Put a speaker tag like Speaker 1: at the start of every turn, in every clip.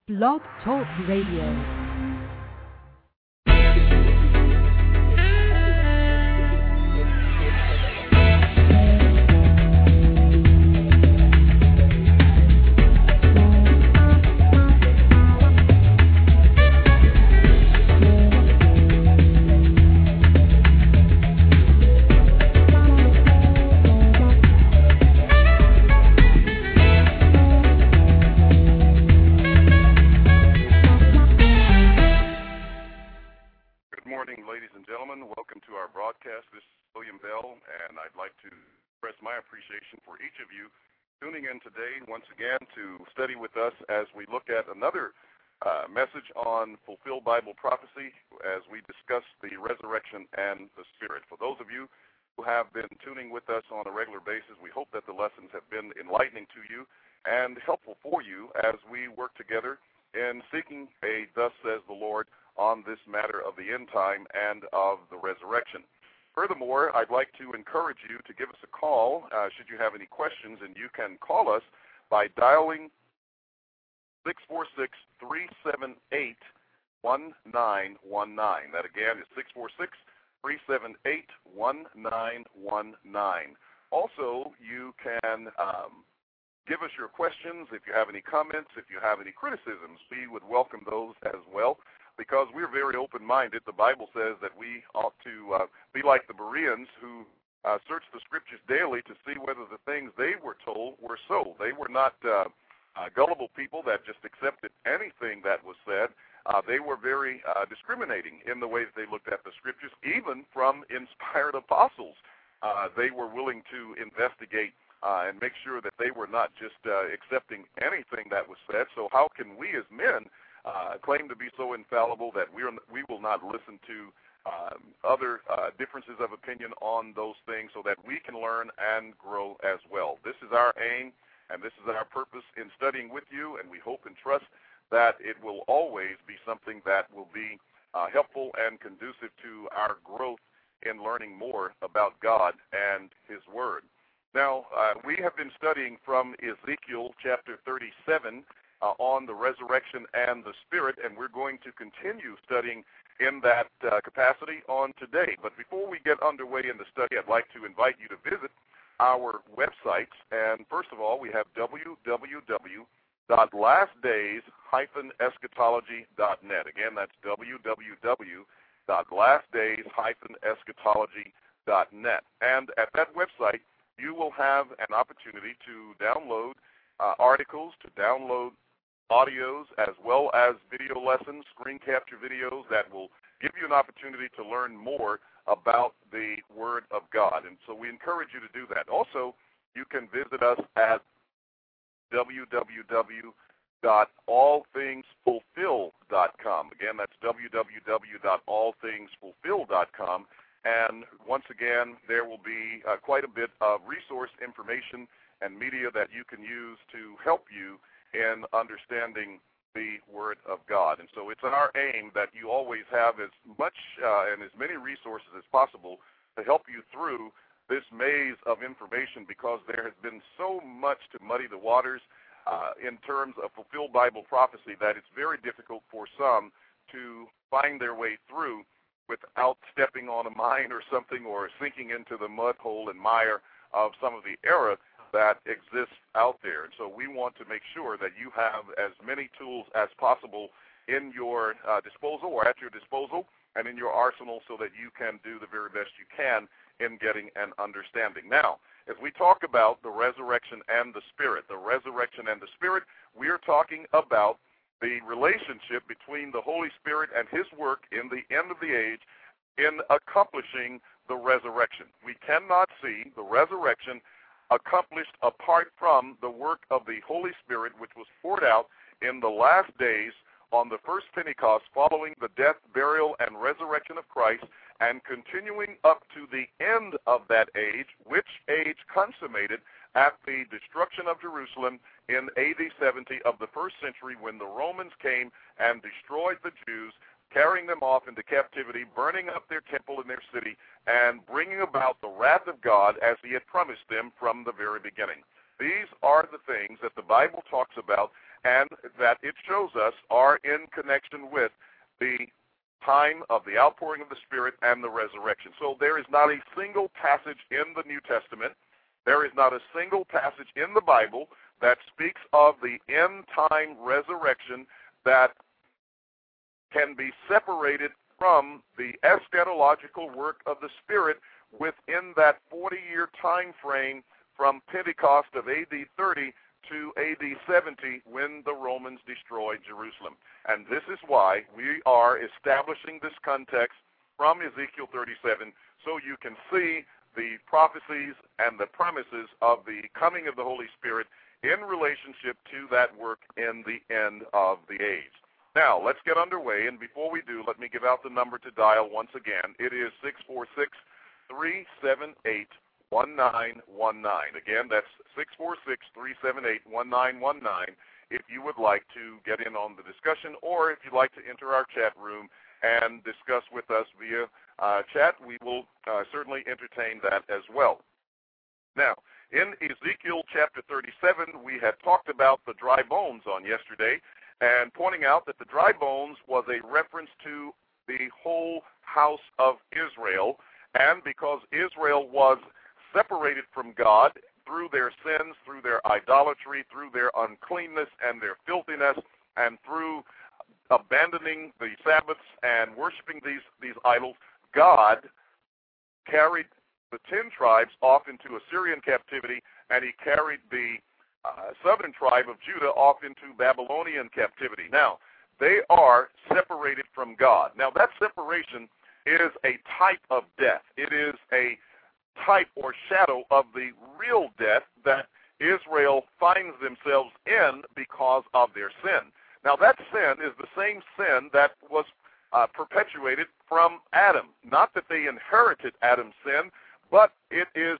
Speaker 1: Blog Talk Radio.
Speaker 2: For each of you tuning in today once again to study with us as we look at another message on fulfilled Bible prophecy as we discuss the resurrection and the Spirit. For those of you who have been tuning with us on a regular basis, we hope that the lessons have been enlightening to you and helpful for you as we work together in seeking a thus says the Lord on this matter of the end time and of the resurrection. Furthermore, I'd like to encourage you to give us a call should you have any questions, and you can call us by dialing 646-378-1919. That again is 646-378-1919. Also, you can give us your questions. If you have any comments, if you have any criticisms, we would welcome those as well. Because we're very open-minded, the Bible says that we ought to be like the Bereans who searched the Scriptures daily to see whether the things they were told were so. They were not gullible people that just accepted anything that was said. They were very discriminating in the way that they looked at the Scriptures, even from inspired apostles. They were willing to investigate and make sure that they were not just accepting anything that was said. So how can we as men claim to be so infallible that we will not listen to other differences of opinion on those things so that we can learn and grow as well. This is our aim, and this is our purpose in studying with you, and we hope and trust that it will always be something that will be helpful and conducive to our growth in learning more about God and His Word. Now, we have been studying from Ezekiel chapter 37 on the resurrection and the Spirit, and we're going to continue studying in that capacity on today. But before we get underway in the study, I'd like to invite you to visit our websites. And first of all, we have www.lastdays-eschatology.net. Again, that's www.lastdays-eschatology.net. And at that website, you will have an opportunity to download articles, to download audios, as well as video lessons, screen capture videos that will give you an opportunity to learn more about the Word of God. And so we encourage you to do that. Also, you can visit us at www.allthingsfulfill.com. Again, that's www.allthingsfulfill.com. And once again, there will be quite a bit of resource information and media that you can use to help you in understanding the Word of God. And so it's our aim that you always have as much and as many resources as possible to help you through this maze of information, because there has been so much to muddy the waters in terms of fulfilled Bible prophecy that it's very difficult for some to find their way through without stepping on a mine or something, or sinking into the mud hole and mire of some of the error that exists out there. And so we want to make sure that you have as many tools as possible in your disposal, or at your disposal, and in your arsenal, so that you can do the very best you can in getting an understanding. Now, as we talk about the resurrection and the Spirit, we are talking about the relationship between the Holy Spirit and His work in the end of the age in accomplishing the resurrection. We cannot see the resurrection accomplished apart from the work of the Holy Spirit, which was poured out in the last days on the first Pentecost, following the death, burial, and resurrection of Christ, and continuing up to the end of that age, which age consummated at the destruction of Jerusalem in AD 70 of the first century, when the Romans came and destroyed the Jews, carrying them off into captivity, burning up their temple and their city, and bringing about the wrath of God as He had promised them from the very beginning. These are the things that the Bible talks about and that it shows us are in connection with the time of the outpouring of the Spirit and the resurrection. So there is not a single passage in the New Testament, there is not a single passage in the Bible that speaks of the end-time resurrection that can be separated from the eschatological work of the Spirit within that 40-year time frame from Pentecost of A.D. 30 to A.D. 70 when the Romans destroyed Jerusalem. And this is why we are establishing this context from Ezekiel 37 so you can see the prophecies and the premises of the coming of the Holy Spirit in relationship to that work in the end of the age. Now, let's get underway, and before we do, let me give out the number to dial once again. It is 646-378-1919. Again, that's 646-378-1919 if you would like to get in on the discussion, or if you'd like to enter our chat room and discuss with us via chat, we will certainly entertain that as well. Now, in Ezekiel chapter 37, we had talked about the dry bones on yesterday, and pointing out that the dry bones was a reference to the whole house of Israel, and because Israel was separated from God through their sins, through their idolatry, through their uncleanness and their filthiness, and through abandoning the Sabbaths and worshiping these idols, God carried the 10 tribes off into Assyrian captivity, and he carried the southern tribe of Judah off into Babylonian captivity. Now, they are separated from God. Now, that separation is a type of death. It is a type or shadow of the real death that Israel finds themselves in because of their sin. Now, that sin is the same sin that was perpetuated from Adam. Not that they inherited Adam's sin, but it is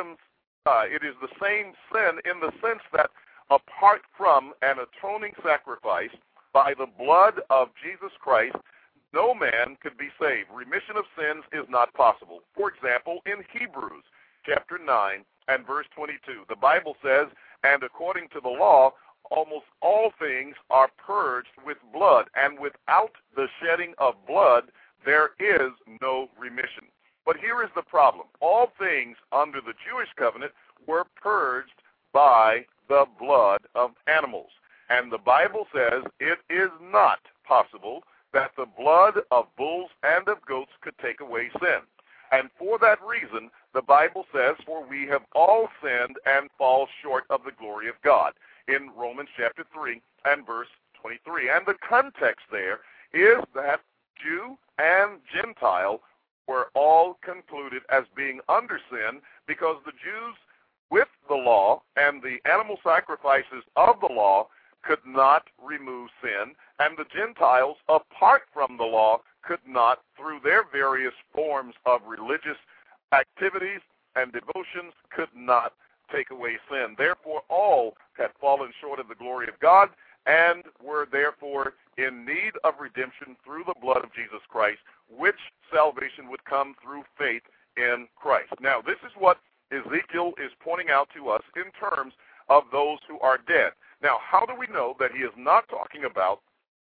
Speaker 2: it is the same sin in the sense that apart from an atoning sacrifice by the blood of Jesus Christ, no man could be saved. Remission of sins is not possible. For example, in Hebrews chapter 9 and verse 22, the Bible says, and according to the law, almost all things are purged with blood, and without the shedding of blood, there is no remission. But here is the problem. All things under the Jewish covenant were purged by the blood of animals. And the Bible says it is not possible that the blood of bulls and of goats could take away sin. And for that reason, the Bible says, for we have all sinned and fall short of the glory of God, in Romans chapter 3 and verse 23. And the context there is that Jew and Gentile were all concluded as being under sin because the Jews with the law and the animal sacrifices of the law could not remove sin, and the Gentiles, apart from the law, could not, through their various forms of religious activities and devotions, could not take away sin. Therefore, all had fallen short of the glory of God and were therefore in need of redemption through the blood of Jesus Christ, which salvation would come through faith in Christ. Now, this is what Ezekiel is pointing out to us in terms of those who are dead. Now, how do we know that he is not talking about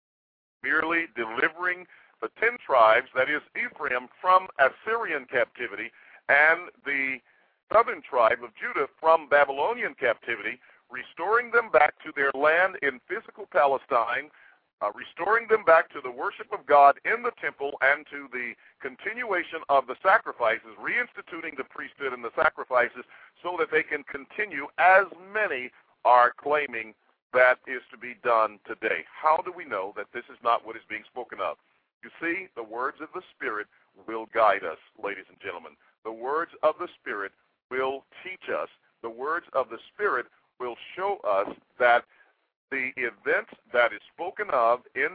Speaker 2: merely delivering the 10 tribes, that is Ephraim, from Assyrian captivity and the southern tribe of Judah from Babylonian captivity, restoring them back to their land in physical Palestine, restoring them back to the worship of God in the temple and to the continuation of the sacrifices, reinstituting the priesthood and the sacrifices so that they can continue, as many are claiming that is to be done today. How do we know that this is not what is being spoken of? You see, the words of the Spirit will guide us, ladies and gentlemen. The words of the Spirit will teach us. The words of the Spirit will show us that the event that is spoken of in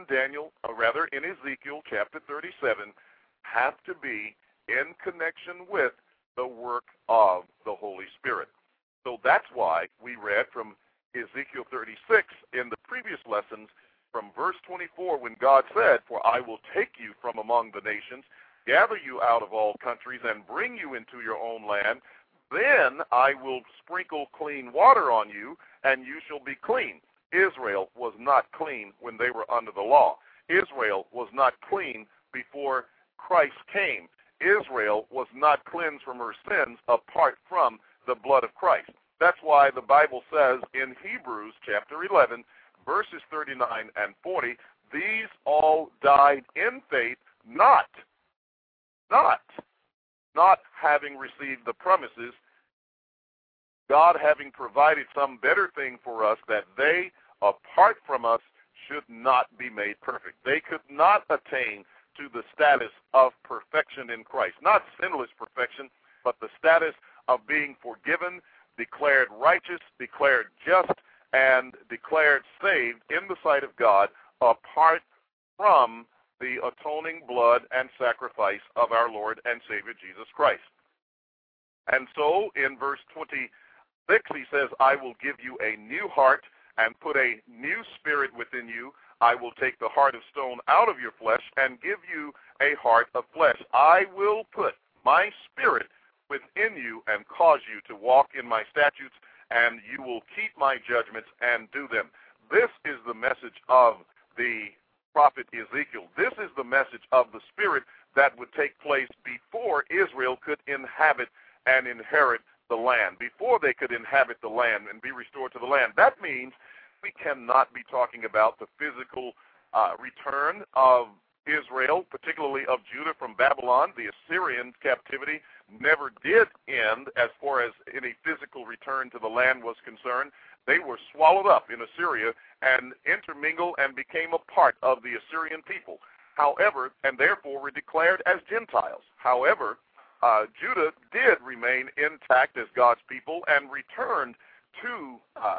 Speaker 2: in Ezekiel chapter 37 have to be in connection with the work of the Holy Spirit. So that's why we read from Ezekiel 36 in the previous lessons from verse 24 when God said, for I will take you from among the nations, gather you out of all countries, and bring you into your own land. Then I will sprinkle clean water on you, and you shall be clean. Israel was not clean when they were under the law. Israel was not clean before Christ came. Israel was not cleansed from her sins apart from the blood of Christ. That's why the Bible says in Hebrews chapter 11, verses 39 and 40, these all died in faith, not having received the promises, God having provided some better thing for us, that they, apart from us, should not be made perfect. They could not attain to the status of perfection in Christ. Not sinless perfection, but the status of being forgiven, declared righteous, declared just, and declared saved in the sight of God apart from the atoning blood and sacrifice of our Lord and Savior Jesus Christ. And so in verse 26 he says, I will give you a new heart and put a new spirit within you. I will take the heart of stone out of your flesh and give you a heart of flesh. I will put my spirit within you and cause you to walk in my statutes, and you will keep my judgments and do them. This is the message of the prophet Ezekiel. This is the message of the Spirit that would take place before Israel could inhabit and inherit the land, before they could inhabit the land and be restored to the land. That means we cannot be talking about the physical return of Israel, particularly of Judah from Babylon. The Assyrian captivity never did end as far as any physical return to the land was concerned. They were swallowed up in Assyria and intermingled and became a part of the Assyrian people. However, and therefore were declared as Gentiles. However, Judah did remain intact as God's people and returned to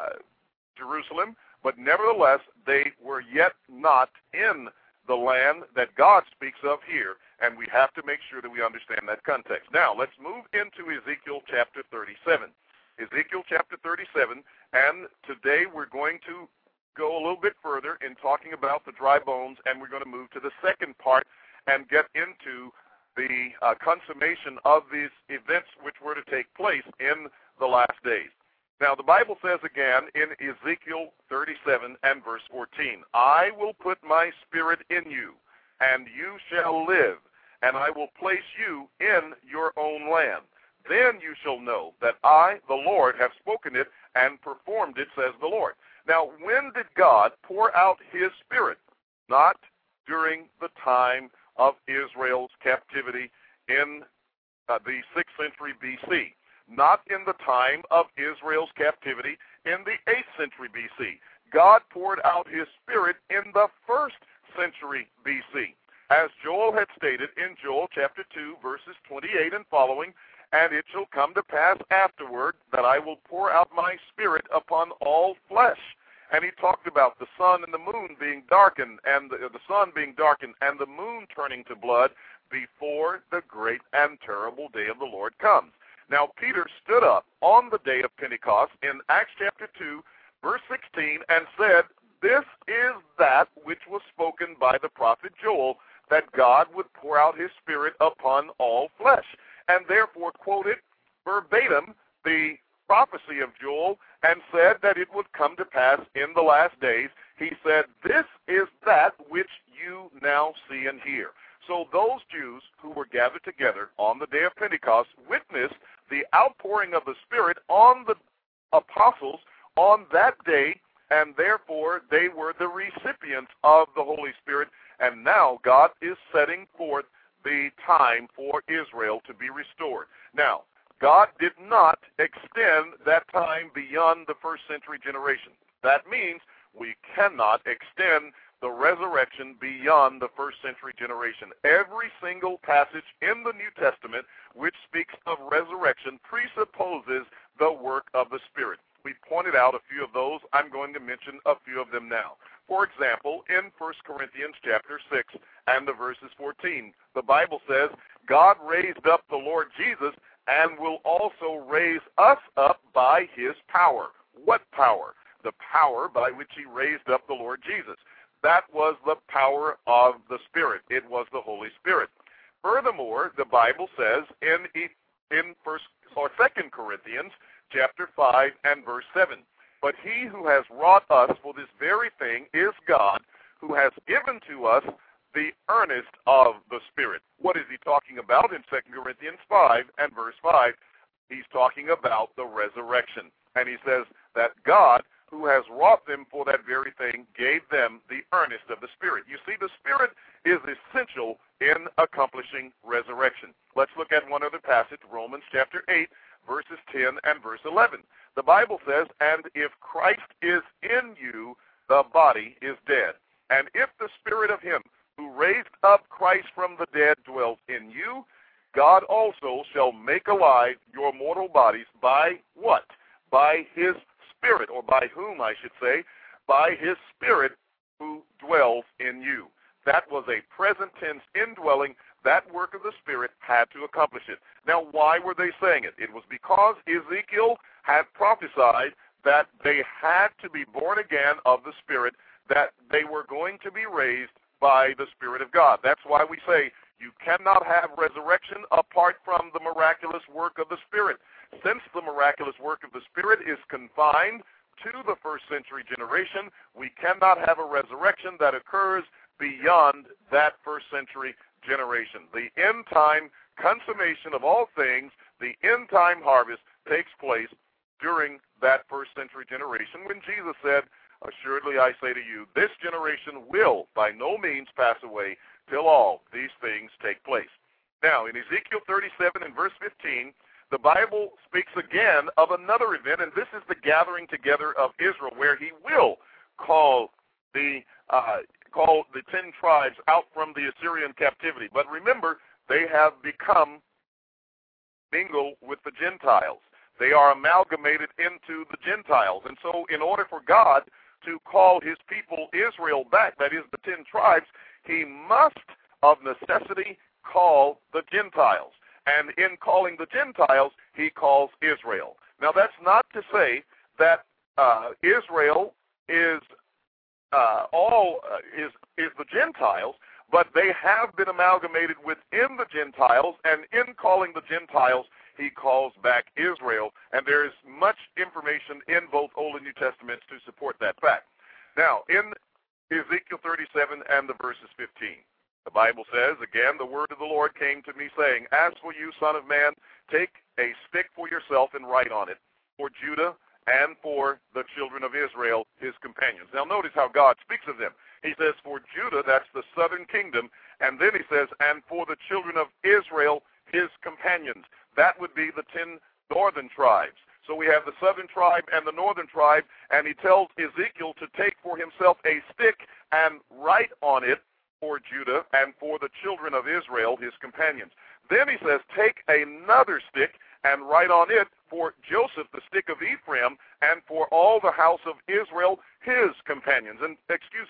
Speaker 2: Jerusalem, but nevertheless, they were yet not in the land that God speaks of here, and we have to make sure that we understand that context. Now, let's move into Ezekiel chapter 37. Ezekiel chapter 37, and today we're going to go a little bit further in talking about the dry bones, and we're going to move to the second part and get into the consummation of these events which were to take place in the last days. Now, the Bible says again in Ezekiel 37 and verse 14, I will put my spirit in you, and you shall live, and I will place you in your own land. Then you shall know that I, the Lord, have spoken it and performed it, says the Lord. Now, when did God pour out his spirit? Not during the time of Israel's captivity in the 6th century B.C., not in the time of Israel's captivity in the 8th century B.C. God poured out his spirit in the 1st century B.C. As Joel had stated in Joel chapter 2, verses 28 and following, and it shall come to pass afterward that I will pour out my spirit upon all flesh. And he talked about the sun and the moon being darkened, and the sun being darkened, and the moon turning to blood before the great and terrible day of the Lord comes. Now, Peter stood up on the day of Pentecost in Acts chapter 2, verse 16, and said, this is that which was spoken by the prophet Joel, that God would pour out his spirit upon all flesh, and therefore quoted verbatim the prophecy of Joel and said that it would come to pass in the last days. He said, this is that which you now see and hear. So those Jews who were gathered together on the day of Pentecost witnessed the outpouring of the Spirit on the apostles on that day, and therefore they were the recipients of the Holy Spirit. And now God is setting forth the time for Israel to be restored. Now, God did not extend that time beyond the 1st century generation. That means we cannot extend the resurrection beyond the 1st century generation. Every single passage in the New Testament which speaks of resurrection presupposes the work of the Spirit. We pointed out a few of those. I'm going to mention a few of them now. For example, in 1 Corinthians chapter 6 and the verses 14, the Bible says, God raised up the Lord Jesus and will also raise us up by his power. What power? The power by which he raised up the Lord Jesus. That was the power of the Spirit. It was the Holy Spirit. Furthermore, the Bible says in 2 Corinthians chapter 5 and verse 7, But he who has wrought us for this very thing is God, who has given to us the earnest of the Spirit. What is he talking about in 2 Corinthians 5 and verse 5? He's talking about the resurrection. And he says that God, who has wrought them for that very thing, gave them the earnest of the Spirit. You see, the Spirit is essential in accomplishing resurrection. Let's look at one other passage, Romans chapter 8, verses 10 and verse 11. The Bible says, and if Christ is in you, the body is dead. And if the Spirit of him who raised up Christ from the dead dwells in you, God also shall make alive your mortal bodies by what? By his Spirit, or by whom, I should say, by his Spirit who dwells in you. That was a present tense indwelling. That work of the Spirit had to accomplish it. Now, why were they saying it? It was because Ezekiel had prophesied that they had to be born again of the Spirit, that they were going to be raised by the Spirit of God. That's why we say you cannot have resurrection apart from the miraculous work of the Spirit. Since the miraculous work of the Spirit is confined to the first century generation, we cannot have a resurrection that occurs beyond that first century generation. The end time consummation of all things, the end time harvest, takes place during that first century generation when Jesus said, assuredly I say to you, this generation will by no means pass away till all these things take place. Now, in Ezekiel 37 and verse 15, the Bible speaks again of another event, and this is the gathering together of Israel, where he will call the 10 tribes out from the Assyrian captivity. But remember, they have become mingled with the Gentiles. They are amalgamated into the Gentiles. And so in order for God to call his people Israel back, that is the 10 tribes, he must of necessity call the Gentiles. And in calling the Gentiles, he calls Israel. Now that's not to say that Israel is the Gentiles, but they have been amalgamated within the Gentiles, and in calling the Gentiles, he calls back Israel. And there is much information in both Old and New Testaments to support that fact. Now, in Ezekiel 37 and the verses 15, the Bible says, again, the word of the Lord came to me, saying, as for you, son of man, take a stick for yourself and write on it, for Judah and for the children of Israel, his companions. Now notice how God speaks of them. He says, for Judah, that's the southern kingdom, and then he says, and for the children of Israel, his companions. That would be the 10 northern tribes. So we have the southern tribe and the northern tribe, and he tells Ezekiel to take for himself a stick and write on it for Judah and for the children of Israel, his companions. Then he says, take another stick and write on it for Joseph, the stick of Ephraim, and for all the house of Israel, his companions. And,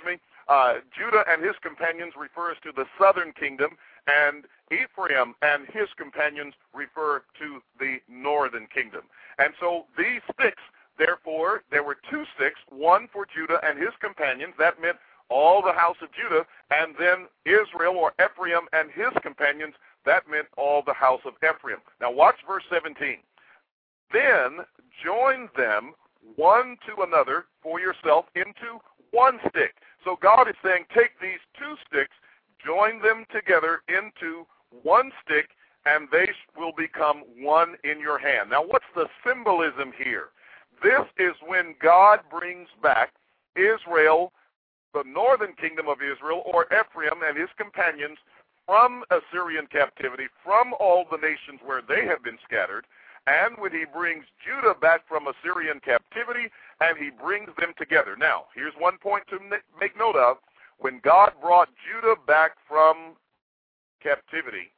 Speaker 2: Judah and his companions refers to the southern kingdom, and Ephraim and his companions refer to the northern kingdom. And so these sticks, therefore, there were two sticks, one for Judah and his companions. That meant all the house of Judah, and then Israel or Ephraim and his companions. That meant all the house of Ephraim. Now watch verse 17. Then join them one to another for yourself into one stick. So God is saying, take these two sticks, join them together into one stick, and they will become one in your hand. Now what's the symbolism here? This is when God brings back Israel, the northern kingdom of Israel, or Ephraim and his companions, from Assyrian captivity, from all the nations where they have been scattered, and when he brings Judah back from Assyrian captivity, and he brings them together. Now, here's one point to make note of. When God brought Judah back from captivity,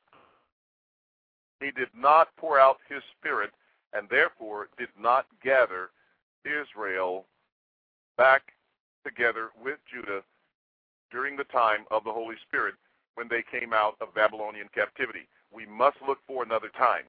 Speaker 2: he did not pour out his Spirit, and therefore did not gather Israel back together with Judah during the time of the Holy Spirit when they came out of Babylonian captivity. We must look for another time.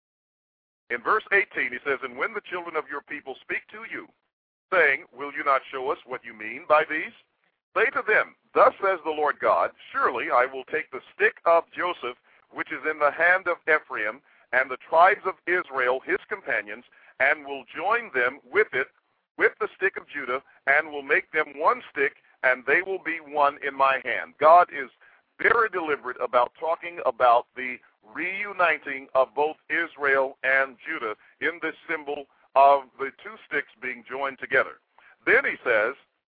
Speaker 2: In verse 18, he says, and when the children of your people speak to you, saying, will you not show us what you mean by these? Say to them, thus says the Lord God, surely I will take the stick of Joseph, which is in the hand of Ephraim, and the tribes of Israel, his companions, and will join them with it with the stick of Judah, and will make them one stick, and they will be one in my hand. God is very deliberate about talking about the reuniting of both Israel and Judah in this symbol of the two sticks being joined together. Then he says,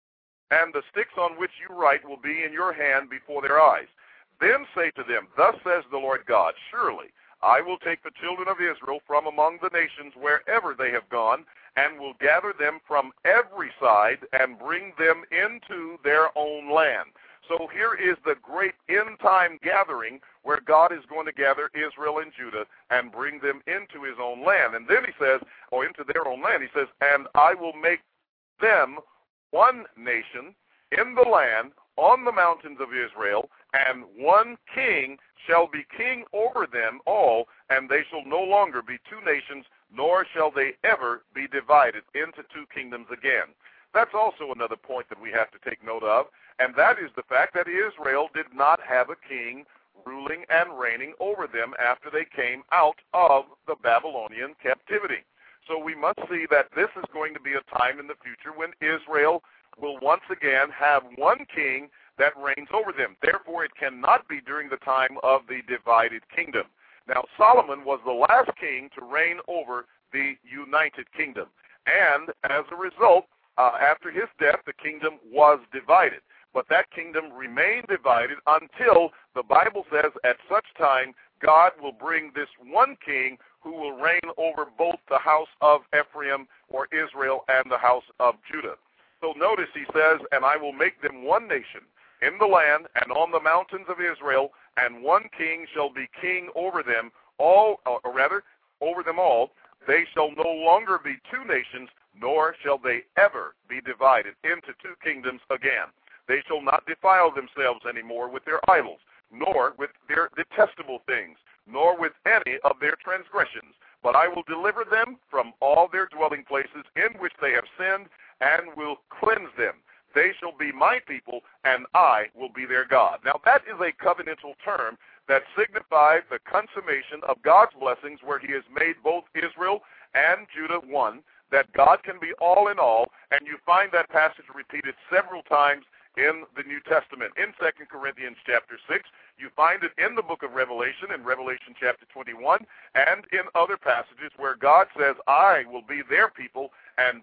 Speaker 2: and the sticks on which you write will be in your hand before their eyes. Then say to them, thus says the Lord God, surely I will take the children of Israel from among the nations wherever they have gone, and will gather them from every side and bring them into their own land. So here is the great end-time gathering where God is going to gather Israel and Judah and bring them into his own land. And then he says, or into their own land, he says, and I will make them one nation in the land on the mountains of Israel, and one king shall be king over them all, and they shall no longer be two nations, nor shall they ever be divided into two kingdoms again. That's also another point that we have to take note of, and that is the fact that Israel did not have a king ruling and reigning over them after they came out of the Babylonian captivity. So we must see that this is going to be a time in the future when Israel will once again have one king that reigns over them. Therefore, it cannot be during the time of the divided kingdom. Now, Solomon was the last king to reign over the united kingdom. And as a result, after his death, the kingdom was divided. But that kingdom remained divided until the Bible says at such time God will bring this one king who will reign over both the house of Ephraim or Israel and the house of Judah. So notice he says, and I will make them one nation in the land and on the mountains of Israel, and one king shall be king over them all, or rather, over them all. They shall no longer be two nations, nor shall they ever be divided into two kingdoms again. They shall not defile themselves anymore with their idols, nor with their detestable things, nor with any of their transgressions. But I will deliver them from all their dwelling places in which they have sinned, and will cleanse them. They shall be my people, and I will be their God. Now that is a covenantal term that signifies the consummation of God's blessings, where he has made both Israel and Judah one, that God can be all in all, and you find that passage repeated several times in the New Testament. In 2 Corinthians chapter 6, you find it in the book of Revelation, in Revelation chapter 21, and in other passages where God says, I will be their people, and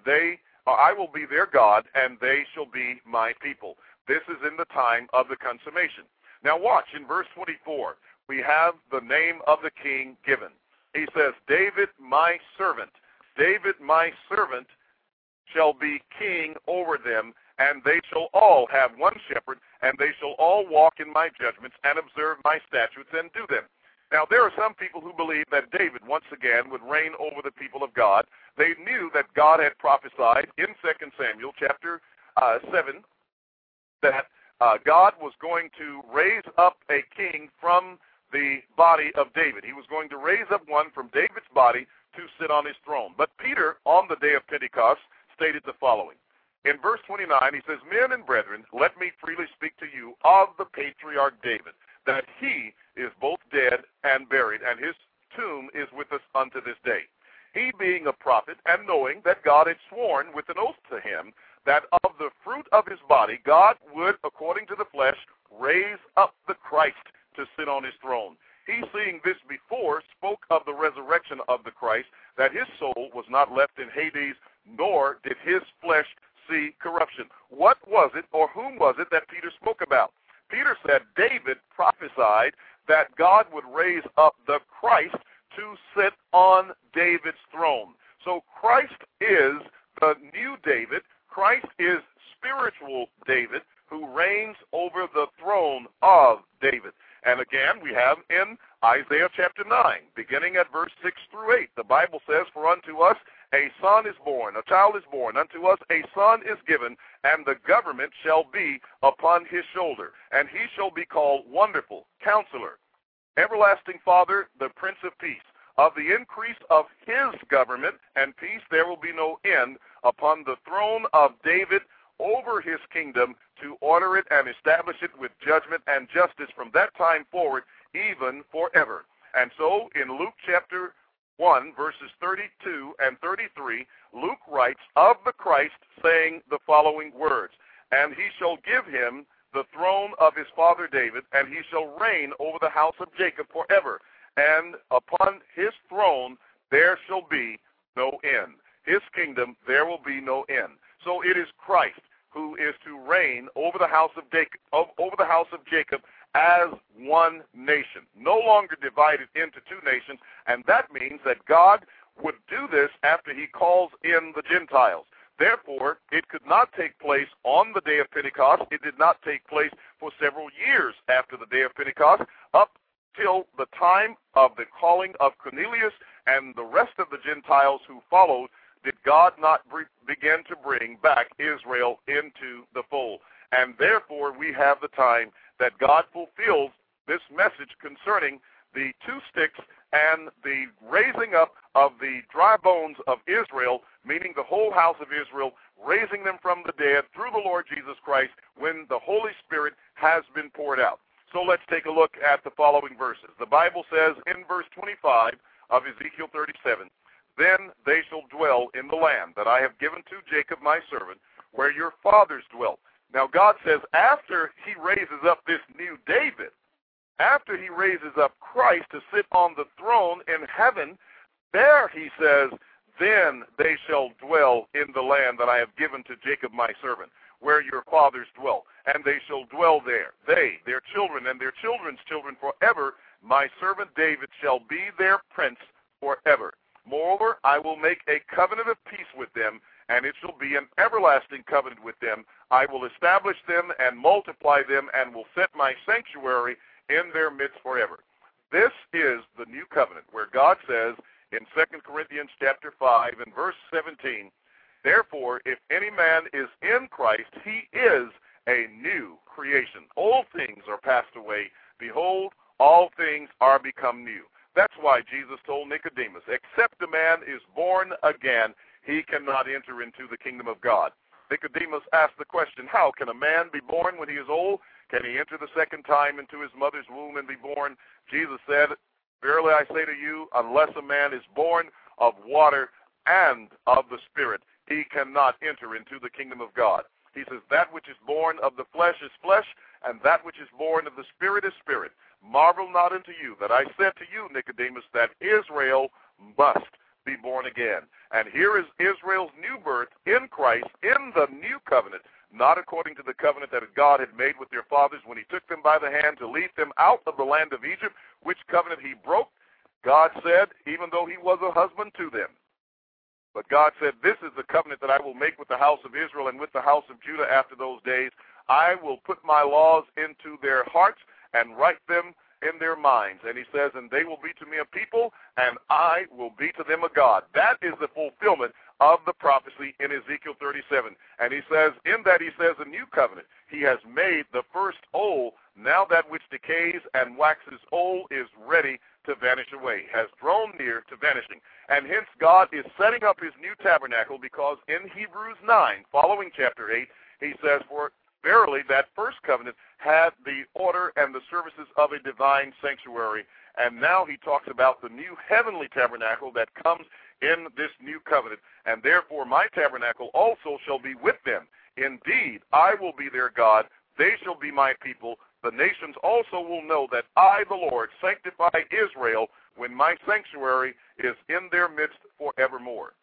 Speaker 2: I will be their God, and they shall be my people. This is in the time of the consummation. Now watch, in verse 24, we have the name of the king given. He says, David my servant shall be king over them, and they shall all have one shepherd, and they shall all walk in my judgments and observe my statutes and do them. Now, there are some people who believe that David, once again, would reign over the people of God. They knew that God had prophesied in 2 Samuel chapter 7 that God was going to raise up a king from the body of David. He was going to raise up one from David's body to sit on his throne. But Peter, on the day of Pentecost, stated the following. In verse 29, he says, Men and brethren, let me freely speak to you of the patriarch David, that he is both dead and buried, and his tomb is with us unto this day. He being a prophet, and knowing that God had sworn with an oath to him, that of the fruit of his body God would, according to the flesh, raise up the Christ to sit on his throne. He, seeing this before, spoke of the resurrection of the Christ, that his soul was not left in Hades, nor did his flesh see corruption. What was it, or whom was it, that Peter spoke about? Peter said David prophesied that God would raise up the Christ to sit on David's throne. So Christ is the new David. Christ is spiritual David, who reigns over the throne of David. And again, we have in Isaiah chapter 9, beginning at verse 6 through 8, the Bible says, For unto us a son is born, a child is born, unto us a son is given, and the government shall be upon his shoulder. And he shall be called Wonderful, Counselor, Everlasting Father, the Prince of Peace. Of the increase of his government and peace there will be no end upon the throne of David over his kingdom, to order it and establish it with judgment and justice from that time forward, even forever. And so in Luke chapter 1, verses 32 and 33, Luke writes of the Christ, saying the following words, "And he shall give him the throne of his father David, and he shall reign over the house of Jacob forever. And upon his throne there shall be no end." His kingdom, there will be no end. So it is Christ who is to reign over the house of Jacob as one nation, no longer divided into two nations. And that means that God would do this after he calls in the Gentiles. Therefore, it could not take place on the day of Pentecost. It did not take place for several years after the day of Pentecost, up till the time of the calling of Cornelius and the rest of the Gentiles who followed. Did God not begin to bring back Israel into the fold? And therefore, we have the time that God fulfills this message concerning the two sticks and the raising up of the dry bones of Israel, meaning the whole house of Israel, raising them from the dead through the Lord Jesus Christ when the Holy Spirit has been poured out. So let's take a look at the following verses. The Bible says in verse 25 of Ezekiel 37, "Then they shall dwell in the land that I have given to Jacob my servant, where your fathers dwelt." Now God says after he raises up this new David, after he raises up Christ to sit on the throne in heaven, there he says, "Then they shall dwell in the land that I have given to Jacob my servant, where your fathers dwelt. And they shall dwell there, they, their children, and their children's children forever. My servant David shall be their prince forever. Moreover, I will make a covenant of peace with them, and it shall be an everlasting covenant with them. I will establish them and multiply them, and will set my sanctuary in their midst forever." This is the new covenant, where God says in 2 Corinthians chapter 5 and verse 17, "Therefore, if any man is in Christ, he is a new creation. Old things are passed away. Behold, all things are become new." That's why Jesus told Nicodemus, except a man is born again, he cannot enter into the kingdom of God. Nicodemus asked the question, how can a man be born when he is old? Can he enter the second time into his mother's womb and be born? Jesus said, "Verily I say to you, unless a man is born of water and of the Spirit, he cannot enter into the kingdom of God." He says, "That which is born of the flesh is flesh, and that which is born of the Spirit is spirit. Marvel not unto you that I said to you, Nicodemus, that Israel must be born again." And here is Israel's new birth in Christ, in the new covenant, not according to the covenant that God had made with their fathers when he took them by the hand to lead them out of the land of Egypt, which covenant he broke. God said, even though he was a husband to them. But God said, "This is the covenant that I will make with the house of Israel and with the house of Judah after those days. I will put my laws into their hearts and write them in their minds." And he says, "And they will be to me a people, and I will be to them a God." That is the fulfillment of the prophecy in Ezekiel 37. And he says, in that he says a new covenant. He has made the first old. Now that which decays and waxes old is ready to vanish away, has drawn near to vanishing. And hence God is setting up his new tabernacle, because in Hebrews 9, following chapter 8, he says, "For verily that first covenant had the order and the services of a divine sanctuary." And now he talks about the new heavenly tabernacle that comes in this new covenant. "And therefore my tabernacle also shall be with them. Indeed, I will be their God. They shall be my people. The nations also will know that I, the Lord, sanctify Israel when my sanctuary is in their midst forevermore."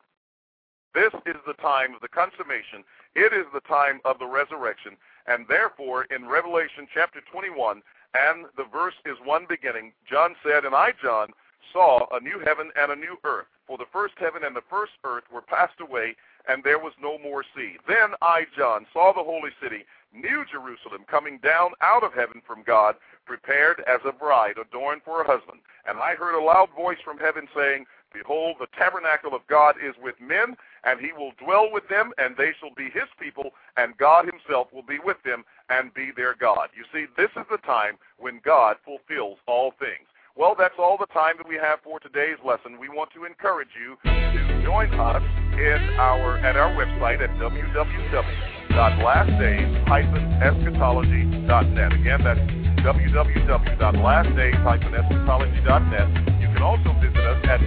Speaker 2: This is the time of the consummation. It is the time of the resurrection. And therefore, in Revelation chapter 21, and the verse is one beginning, John said, "And I, John, saw a new heaven and a new earth. For the first heaven and the first earth were passed away, and there was no more sea. Then I, John, saw the holy city, New Jerusalem, coming down out of heaven from God, prepared as a bride adorned for her husband. And I heard a loud voice from heaven saying, Behold, the tabernacle of God is with men, and he will dwell with them, and they shall be his people, and God himself will be with them and be their God." You see, this is the time when God fulfills all things. Well, that's all the time that we have for today's lesson. We want to encourage you to join us at our website at www.lastdays-eschatology.net. Again, that's www.lastdays-eschatology.net. You can can also visit us at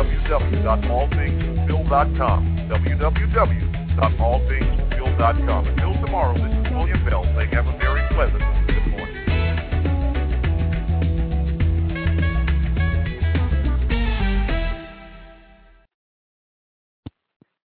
Speaker 2: www.allthingsfulfill.com, www.allthingsfulfill.com. Until tomorrow, this is William Bell saying have a very pleasant